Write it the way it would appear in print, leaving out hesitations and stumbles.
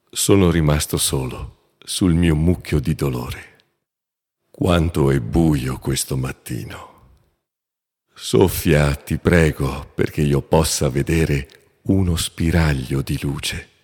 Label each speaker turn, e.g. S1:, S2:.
S1: Sono rimasto solo sul mio mucchio di dolore. Quanto è buio questo mattino. Soffia, ti prego, perché io possa vedere uno spiraglio di luce.